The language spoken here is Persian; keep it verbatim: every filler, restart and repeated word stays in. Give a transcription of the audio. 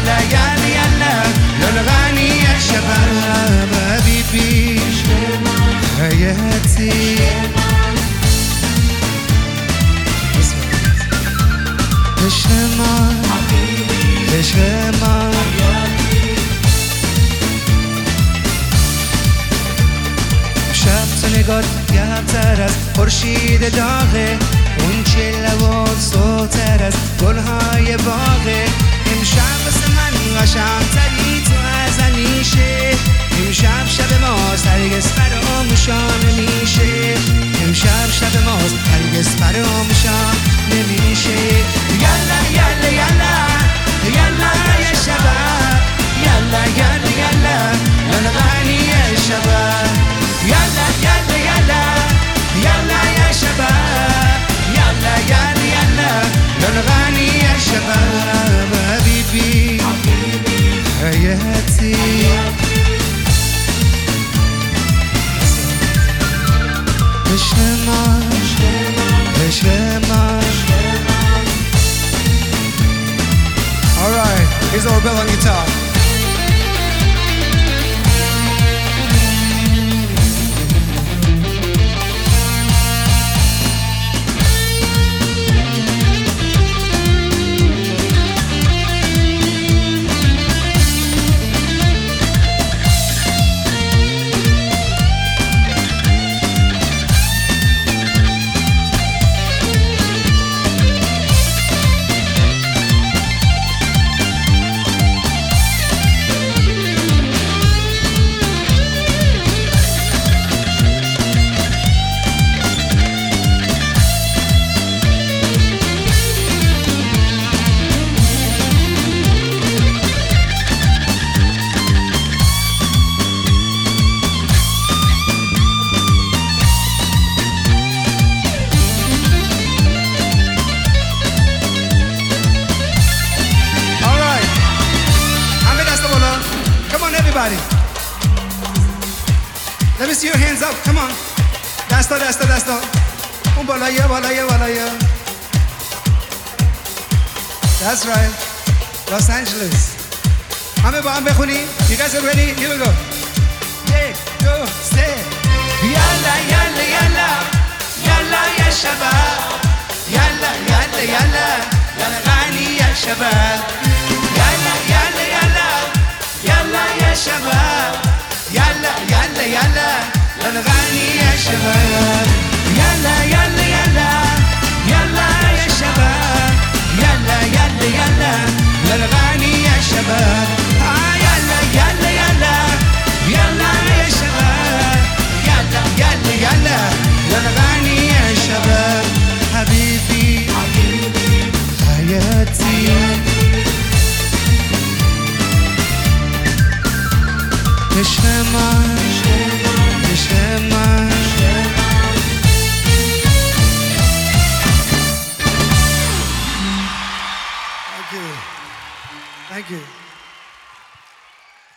يلا يلا يلا لنغني يا شباب حبيبي حياتي بشمع بشمع شب تو نگات گرمتر از خورشید داغه، اون چه لبات سوتر از گلهای باغه. امشب واسه من قشنگتری تو از همیشه، امشب شب ماست هرگز فراموشم نمیشه، امشب شب ماست هرگز فراموشم نمیشه. یلا یلا یلا یلا یا شباب، یلا یلا یلا لنغنی یا شباب، یلا یلا یلا یلا یا شباب، یلا یلا یلا لنغنی یا شباب حبیبی حیاتی بشمع بشمع. All right, here's our Bill on guitar. Everybody, let me see your hands up. Come on. That's all, that's all, that's all. Un balaya, balaya, balaya. That's right. Los Angeles. Hame ba hum bekhuni. You guys are ready? Here we go. Yeah, go, stay. Yalla, yalla, yalla. Yalla ya shabab. Yalla, yalla, yalla. Yalla ghani ya shabab. Yalla, yalla, yalla. يلا يا شباب، يلا يلا يلا لنغني يا شباب، يلا يلا يلا يلا يا شباب، يلا يلا يلا لنغني يا شباب، آه يلا يلا يلا يلا يا شباب، يلا يلا يلا لنغني يا شباب حبيبي حياتي بشمع بشمع. Thank you. Thank you.